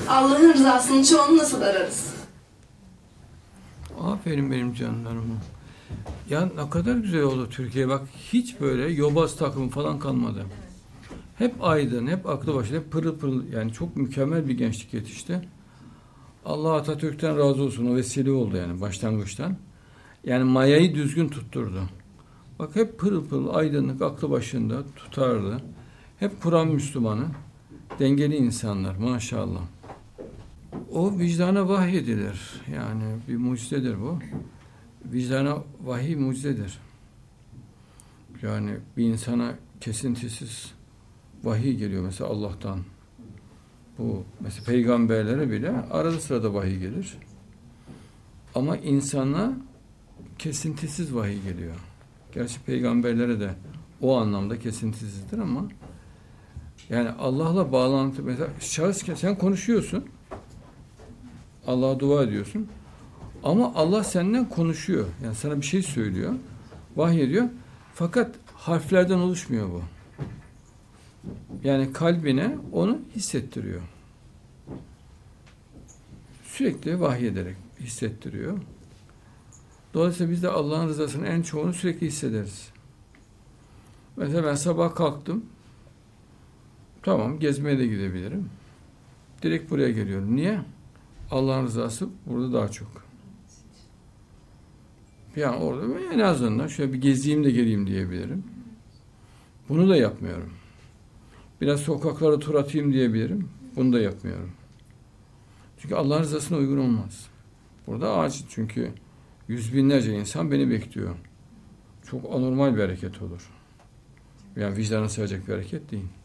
Allah'ın rızasının çoğunu nasıl ararız? Aferin benim canlarıma. Ya ne kadar güzel oldu Türkiye. Bak hiç böyle yobaz takımı falan kalmadı. Hep aydın, hep aklı başında, hep pırıl pırıl. Yani çok mükemmel bir gençlik yetişti. Allah Atatürk'ten razı olsun. O vesile oldu yani başlangıçtan. Yani mayayı düzgün tutturdu. Bak hep pırıl pırıl, aydınlık, aklı başında, tutarlı. Hep Kur'an Müslümanı. Dengeli insanlar maşallah. O vicdana vahyedilir. Yani bir mucizedir bu. Vicdana vahiy mucizedir. Yani bir insana kesintisiz vahiy geliyor mesela Allah'tan. Bu mesela peygamberlere bile arada sırada vahiy gelir. Ama insana kesintisiz vahiy geliyor. Gerçi peygamberlere de o anlamda kesintisizdir ama yani Allah'la bağlantı mesela şahıs sen konuşuyorsun. Allah'a dua ediyorsun. Ama Allah senden konuşuyor. Yani sana bir şey söylüyor. Vahyediyor. Fakat harflerden oluşmuyor bu. Yani kalbine onu hissettiriyor. Sürekli vahyederek hissettiriyor. Dolayısıyla biz de Allah'ın rızasının en çoğunu sürekli hissederiz. Mesela ben sabah kalktım. Tamam, gezmeye de gidebilirim. Direkt buraya geliyorum. Niye? Allah'ın rızası burada daha çok. Yani orada en azından şöyle bir gezeyim de geleyim diyebilirim. Bunu da yapmıyorum. Biraz sokaklara tur atayım diyebilirim. Bunu da yapmıyorum. Çünkü Allah'ın rızasına uygun olmaz. Burada acil çünkü yüz binlerce insan beni bekliyor. Çok anormal bir hareket olur. Yani vicdana sığacak bir hareket değil.